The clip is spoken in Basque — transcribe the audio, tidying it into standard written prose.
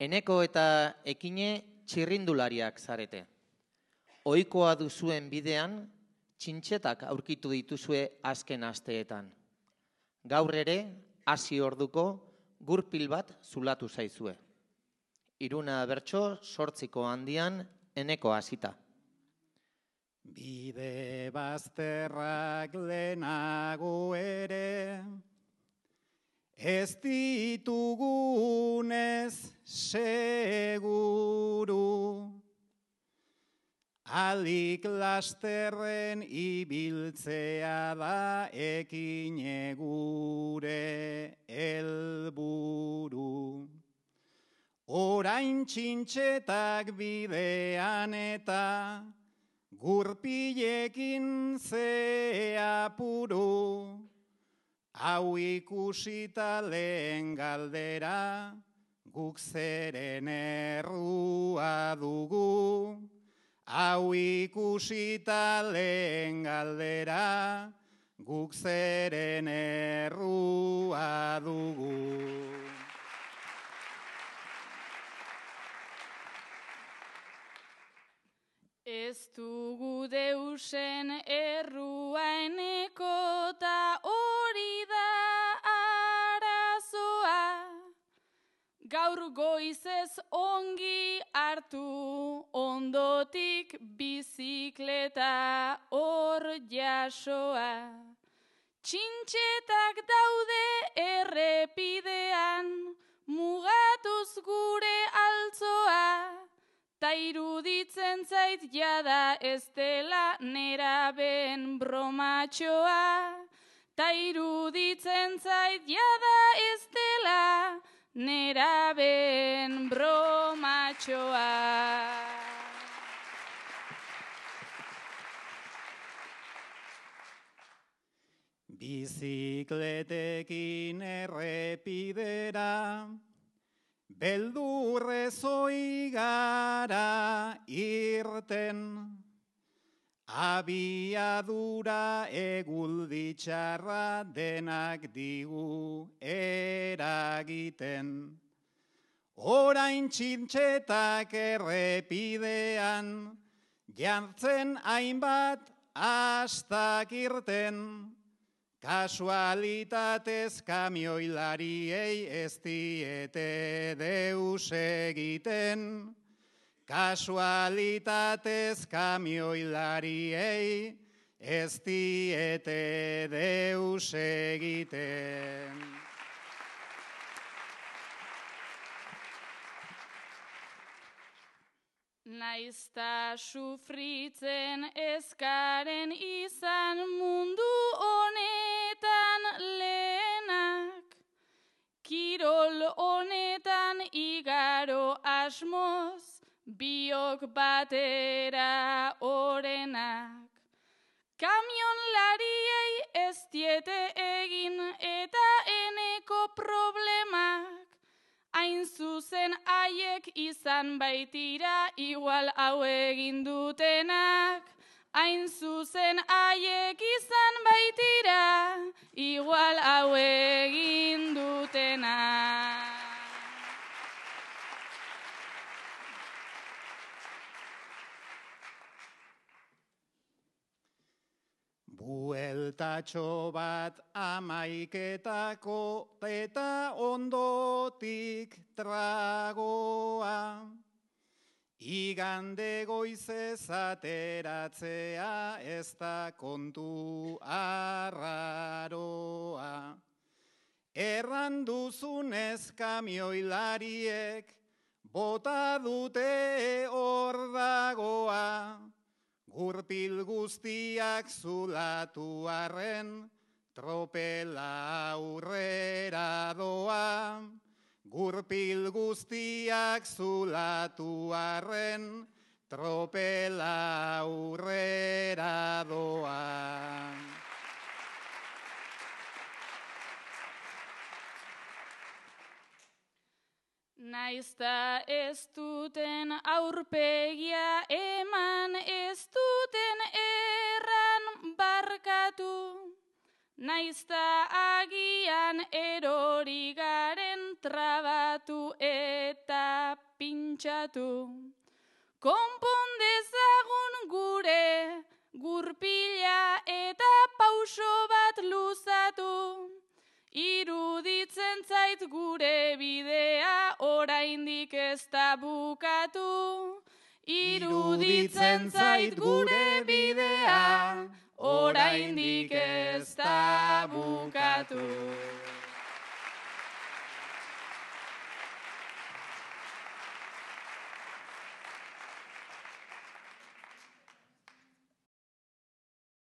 Eneko eta Ekine txirrindulariak zarete. Ohikoa duzuen bidean, txintxetak aurkitu dituzue azken asteetan. Gaur ere, hasi orduko, gurpil bat zulatu zaizue. Iruna bertso 8 handian, Eneko hasita. Bide bazterrak lehenago ere, ez ditugunez seguru, alik lasterren ibiltzea da Ekine gure helburu. Orain txintxetak bidean eta gurpilekin ze apuru, hau ikusita lehen galdera, guk zeren errua dugu. Hau ikusita lehen galdera, guk zeren errua dugu. Ez dugu deusen errua Eneko ta hori da arazoa. Gaur goizez ongi hartu ondotik bizikleta hor jasoa. Txintxetak daude errepidean, mugatuz gure altzoa. Ta iruditzen zait jada ez dela neraben bromatxoa. Ta iruditzen zait jada ez dela neraben bromatxoa. Bizikletekin errepidera, beldurrez oi gara irten, abiadura egulditxarra denak digu eragiten. Orain txintxetak errepidean, jartzen hainbat astak irten, kasualitatez kamioilariei ez diete deus egiten. Kasualitatez kamioilariei ez diete deus egiten. Naizta sufritzen ezkaren izan mundu honetan lehenak, kirol honetan igaro asmoz, biok batera orenak. Kamionlariei ez diete egin eta Eneko problemak, hain zuzen haiek izan baitira igual hau egin dutenak. Hain zuzen haiek izan baitira igual hau egin dutenak. Bueltatxo bat amaiketako eta ondotik tragoa. Igande goizez ateratzea ez da kontu arraroa. Erran duzunez kamioilariek bota dute hor dagoa. Gurpil guztiak zulatu arren, tropela aurrera doa. Gurpil guztiak zulatu arren, tropela aurrera doa. Naizta ez duten aurpegia eman, ez duten erran barkatu. Naizta agian erori garen trabatu eta pintxatu. Konpon dezagun gure gurpila eta pauso bat luzatu. Iruditzen zait gure bidea oraindik ez da bukatu. Iruditzen zait gure bidea oraindik ez da bukatu.